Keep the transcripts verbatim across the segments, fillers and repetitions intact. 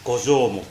五条目。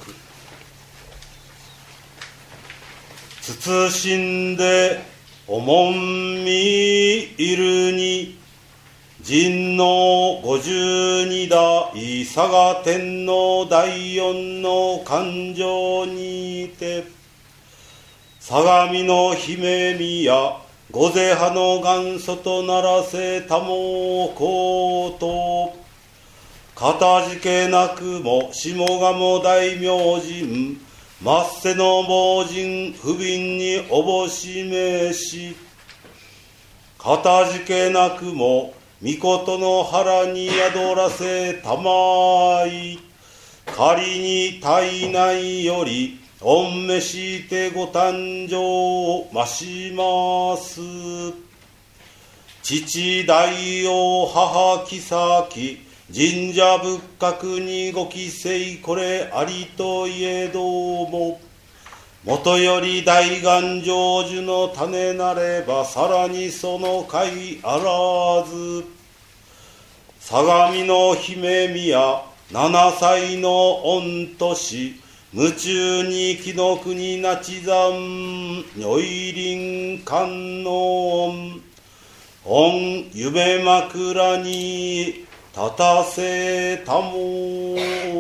慎んでおもんみいるに、神の五十二代嵯峨天皇第四の勘定にて、相模の姫宮御前派の元祖とならせたもこうと、かたじけなくも下鴨大明神末世の盲人不憫におぼしめし、かたじけなくも御事の腹に宿らせたまい、仮に体内より御召してご誕生まします。父大王母妃神社仏閣にご帰省これありといえども、もとより大願成就の種なればさらにその甲あらず、相模の姫宮七歳の御年、夢中に紀の国那智山如意輪観音、御夢枕に立たせたも。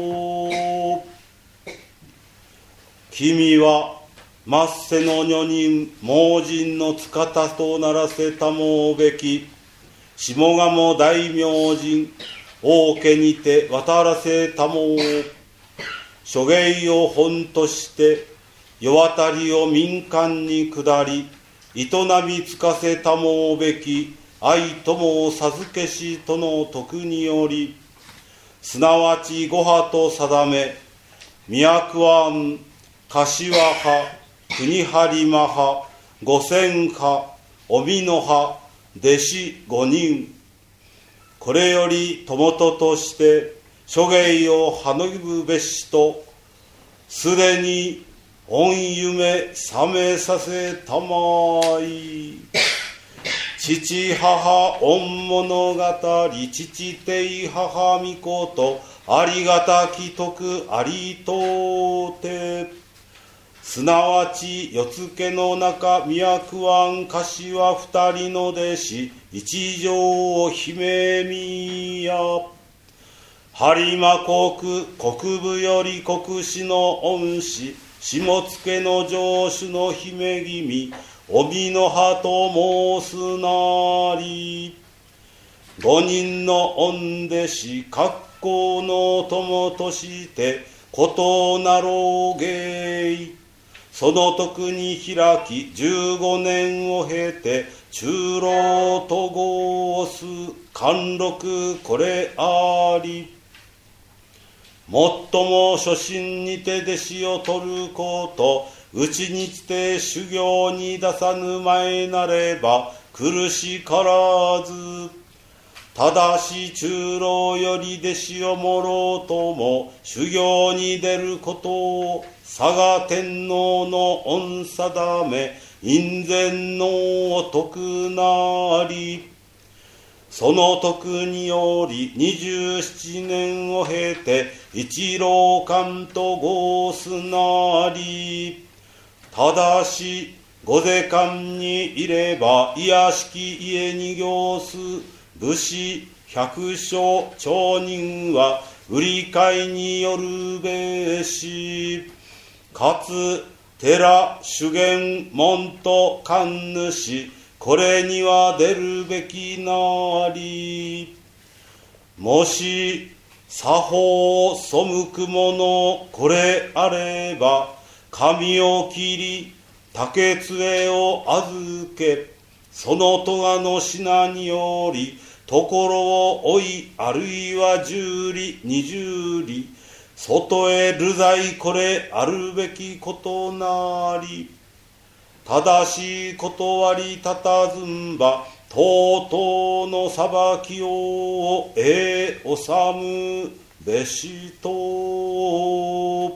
君は末世の女人盲人の塚田とならせたもべき下鴨大明神王家にて渡らせたも。諸芸を本として世渡りを民間に下り、営みつかせたもべき愛とも授けしとの徳により、すなわち御派と定め、都庵、柏派、国播磨派、五千派、お美濃派、弟子五人、これより友ととして諸芸を育むべしと、すでに御夢覚めさせたまい。父母御物語、父帝母御事、ありがたき徳ありとうて、すなわち四つ家の中都庵柏二人の弟子一条姫宮、播磨国国部より国司の恩師下野の城主の姫君お美濃派と申すなり、五人の御弟子格好の友としてことなろう芸、その徳に開き十五年を経て中老と申す貫禄これあり、もっとも初心にて弟子を取ること、うちにちて修行に出さぬ前なれば苦しからず、ただし中老より弟子をもろうとも修行に出ることを嵯峨天皇の御定め院宣のお徳なり、その徳により二十七年を経て一老館と申すなり、ただし御前館にいれば卑しき家に行す武士百姓町人は売り買いによるべし、かつ寺修験門と神主これには出るべきなり、もし作法背くものこれあれば髪を切り竹杖を預け、その咎の品によりところを追い、あるいは十里二十里外へ流罪これあるべきことなり、ただし断りたたずんばとうとうの裁きをえおさむべしと。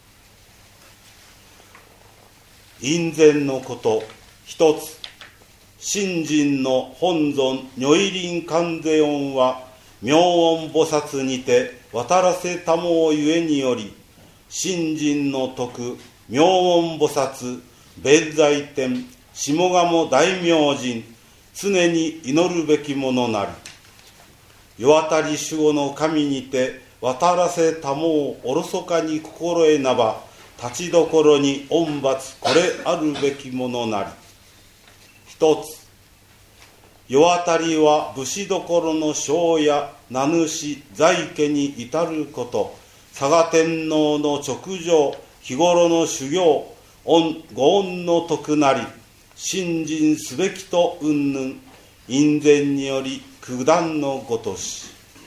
院宣のこと一つ、新人の本尊如意輪観世音は妙音菩薩にて渡らせたもゆえにより、 信心の徳、妙音菩薩、別在天、下鴨大明神、常に祈るべきものなり。世渡り守護の神にて、渡らせたもをおろそかに心得なば、立ちどころに御罰これあるべきものなり。一つ、世渡りは武士どころの将や名主在家に至ること、嵯峨天皇の勅条、日頃の修行、ご恩の徳なり、信心すべきと云々、院宣により九段のごとし。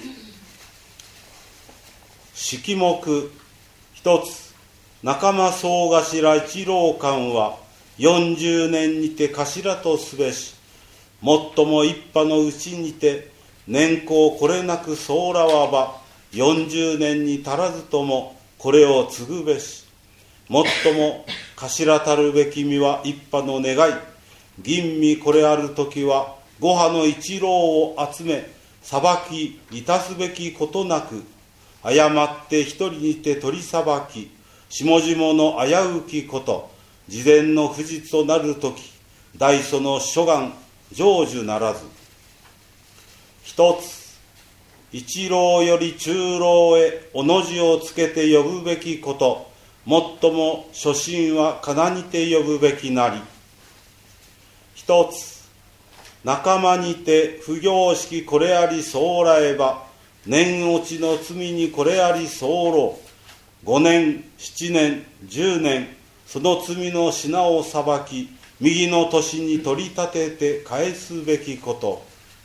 式目一つ、仲間総頭一郎官はよんじゅうねんにて頭とすべし、最も一派のうちにて年功これなくそうらわば、よんじゅうねんに足らずともこれを継ぐべし。もっとも頭たるべき身は一派の願い、吟味これあるときは五派の一郎を集め、裁きいたすべきことなく、誤って一人にて取り裁き、下々の危うきこと、事前の不実となるとき、大祖の諸願成就ならず。一つ、一郎より中郎へおの字をつけて呼ぶべきこと、もっとも初心はかなにて呼ぶべきなり。一つ、仲間にて不行式これありそうらえば、年落ちの罪にこれあり候。五年、七年、十年、その罪の品を裁き、右の年に取り立てて返すべきこと。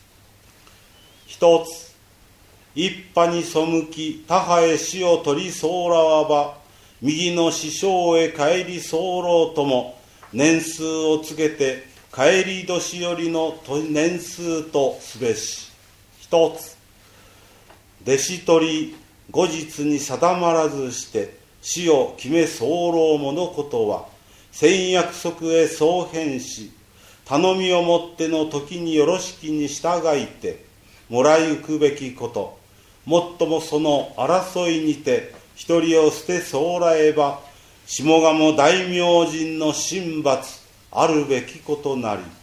一つ、一派に背き他派へ死を取り候らわば、右の師匠へ帰り候とも、年数を告げて帰り年よりの年数とすべし。一つ、弟子取り後日に定まらずして死を決め候ものことは、先約束へそう変し、頼みをもっての時によろしきに従いてもらいうくべきこと。もっともその争いにて一人を捨てそうらえば、下鴨大明神の神罰あるべきことなり。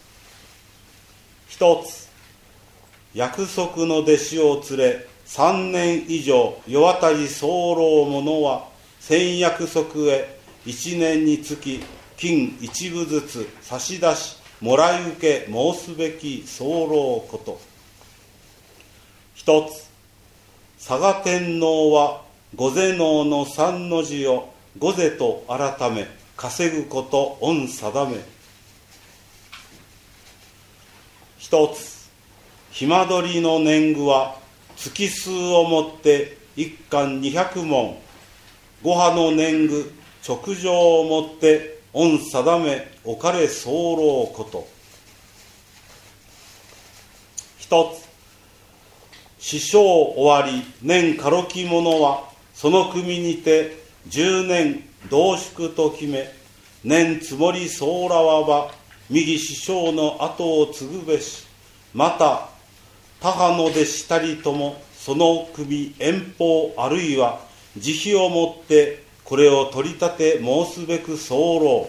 一つ、約束の弟子を連れ三年以上世渡り候者は、先約束へ一年につき金一部ずつ差し出しもらい受け申すべき候こと。一つ、嵯峨天皇は御前能の三の字を御前と改め稼ぐこと御定め。一つ、暇取りの年貢は月数をもって一貫二百文、五派の年貢勅条をもって御定め置かれ候こと。一つ、死生終わり年軽き者はその組にて十年同宿と決め、年積もりそうらわば右師匠の後を継ぐべし。また他派の弟子たりともその組遠方あるいは慈悲をもってこれを取り立て申すべく候。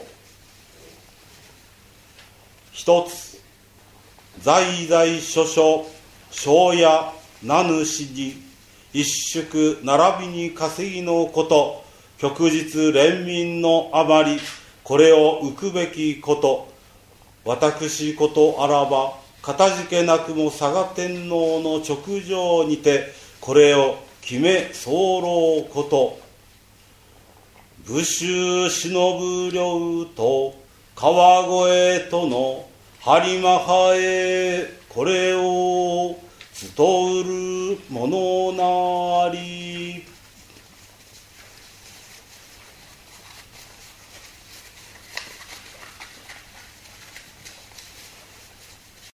一つ、在在所所将や名主に一宿並びに稼ぎのこと、旭日連民のあまりこれを浮くべきこと、私ことあらばかたじけなくも嵯峨天皇の勅条にてこれを決め候こと。武州忍ぶ領と川越との播磨派へこれを伝うるものな